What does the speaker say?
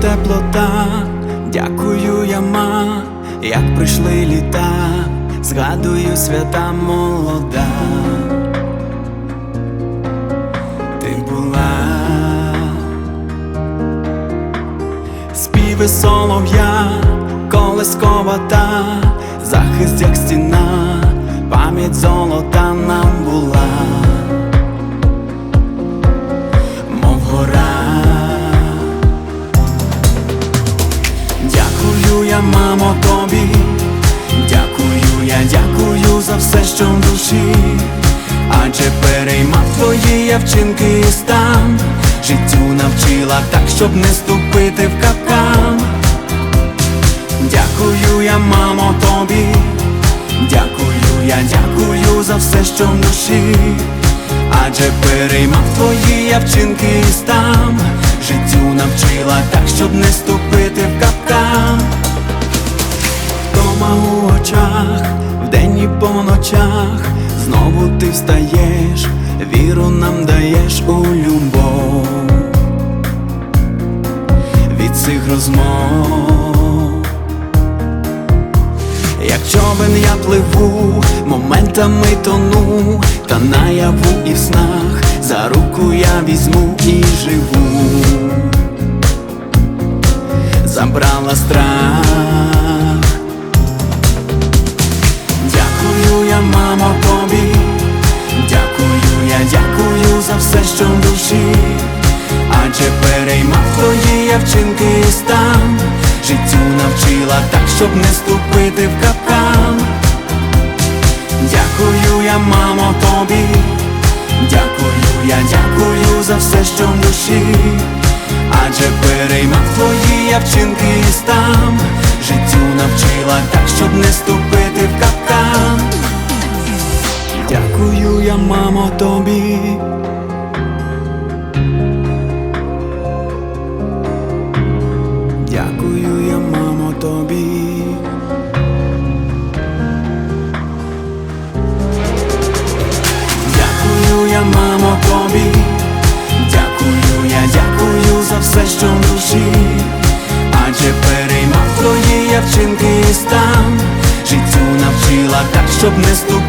теплота. Дякую я, ма, як прийшли літа, згадую свята молода. Ти була співи солов'я, колискова та, захист як стіна, пам'ять золота нам була, мов гора. Дякую я, мамо, тобі, дякую за все, що в душі, адже переймав твої я вчинки і стан, життю навчила так, щоб не ступити в капкан. Дякую я, мамо, тобі, дякую за все, що в душі, адже переймав твої я вчинки і стан, життю навчила так, щоб не ступити в капкан. Вдома у очах, вдень і по ночах, знову ти встаєш, віру нам даєш у любов. Від цих розмов, як човен я пливу, моментами тону, та наяву і в снах за руку я візьму і живу. Забрала страх. Дякую я, мамо, тобі, дякую за все, що в душі, адже переймав твої я вчинки і стан, життю навчила так, щоб не ступити в капкан. Дякую я, мамо, тобі, дякую за все, що в душі, адже переймав твої я вчинки і стан, життю навчила так, щоб не ступити в капкан. Дякую я, мамо, тобі. Дякую я, мамо, тобі. Дякую я, мамо, тобі. Дякую за все, що в душі, адже переймав твої я вчинки і стан, життю навчила так, щоб не ступити